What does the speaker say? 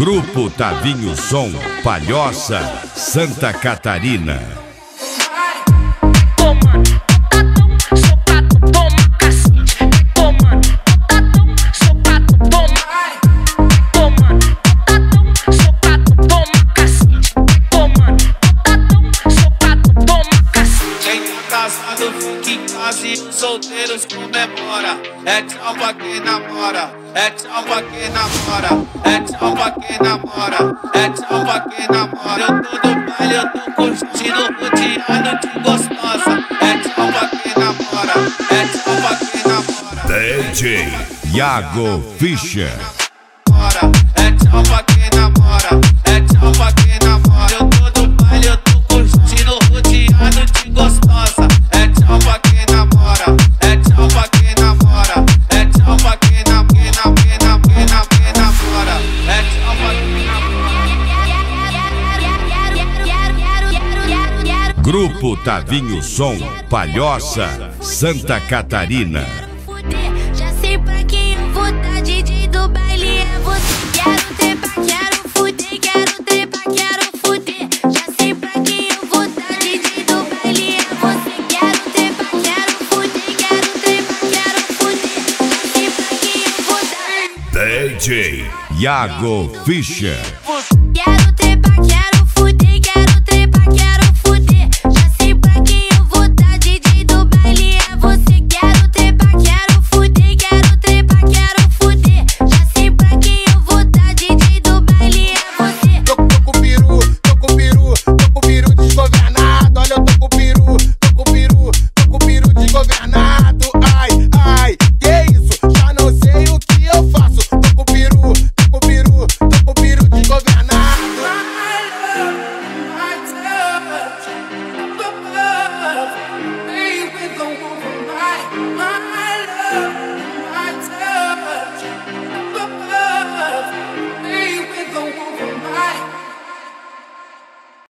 Grupo Tavinho Som, Palhoça, Santa Catarina. Solteiros comemora, é tchau pra quem namora, é tchau pra quem namora, é tchau pra quem namora, é tchau pra quem namora. Eu tô no baile, eu tô curtindo, rodeado de gostosa, é tchau pra quem namora, é tchau pra quem namora. DJ Iago Fischer. É tchau pra quem namora, é tchau pra quem namora. Eu tô no baile, eu tô curtindo, rodeado de gostosa, é tchau pra quem namora, é tchau pra quem namora, é tchau pra quem namora, é tchau pra quem namora. Grupo Tavinho Som, Palhoça, Santa Catarina. Já sei pra quem eu vou dar, DJ do baile é você. Quero trepar, quero fuder, quero trepar, quero fuder. Já sei pra quem eu vou dar, DJ do baile é você. Quero trepar, quero fuder, quero trepar, quero fuder. Já sei pra quem eu vou dar. DJ Iago Fischer. Quero trepar, quero